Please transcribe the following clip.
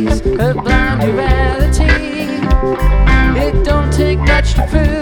of blind duality. It don't take much to prove